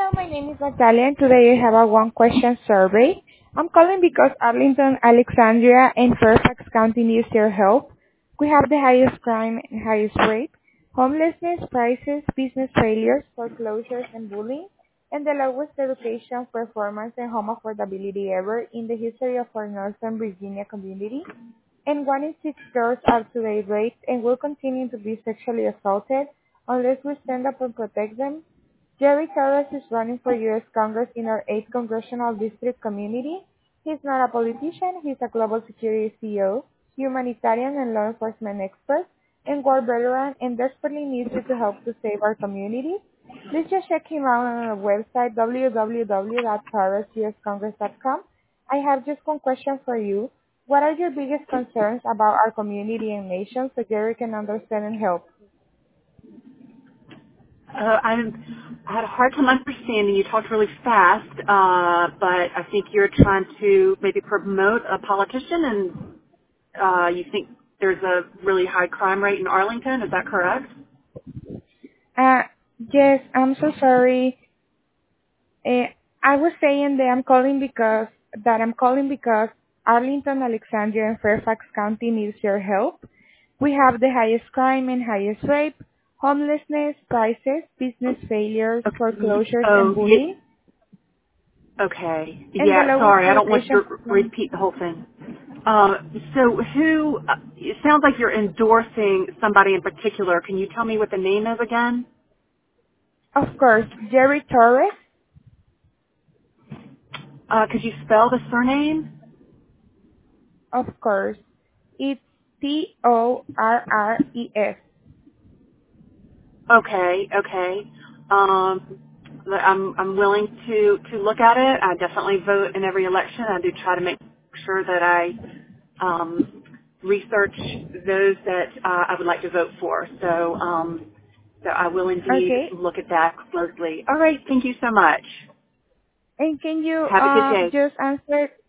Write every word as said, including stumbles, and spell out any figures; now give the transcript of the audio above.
Hello, my name is Natalia, and today I have a one-question survey. I'm calling because Arlington, Alexandria, and Fairfax County needs your help. We have the highest crime and highest rate, homelessness, prices, business failures, foreclosures, and bullying, and the lowest education, performance, and home affordability ever in the history of our Northern Virginia community. And one in six girls are today raped and will continue to be sexually assaulted unless we stand up and protect them. Jerry Torres is running for U S Congress in our eighth Congressional District community. He's not a politician, he's a global security C E O, humanitarian and law enforcement expert, and war veteran, and desperately needs you to help to save our community. Please just check him out on our website, w w w dot torres u s congress dot com. I have just one question for you. What are your biggest concerns about our community and nation so Jerry can understand and help? Uh, I'm, I had a hard time understanding. You talked really fast, uh, but I think you're trying to maybe promote a politician, and uh, you think there's a really high crime rate in Arlington. Is that correct? Uh, yes, I'm so sorry. Uh, I was saying that I'm calling because that I'm calling because Arlington, Alexandria, and Fairfax County needs your help. We have the highest crime and highest rape, homelessness, prices, business failures, Okay. foreclosures, and Oh, bullying, yeah. Okay. and the Yeah. lowest Sorry, I don't want you education. to repeat the whole thing. Uh, so, who? Uh, it sounds like you're endorsing somebody in particular. Can you tell me what the name is again? Of course, Jerry Torres. Uh, could you spell the surname? Of course, it's T O R R E S. Okay, okay. Um, I'm I'm willing to to look at it. I definitely vote in every election. I do try to make sure that I um, research those that uh, I would like to vote for. So um, so I will indeed Okay. look at that closely. All And right. Thank you so much. and can you Have a good uh day. just answer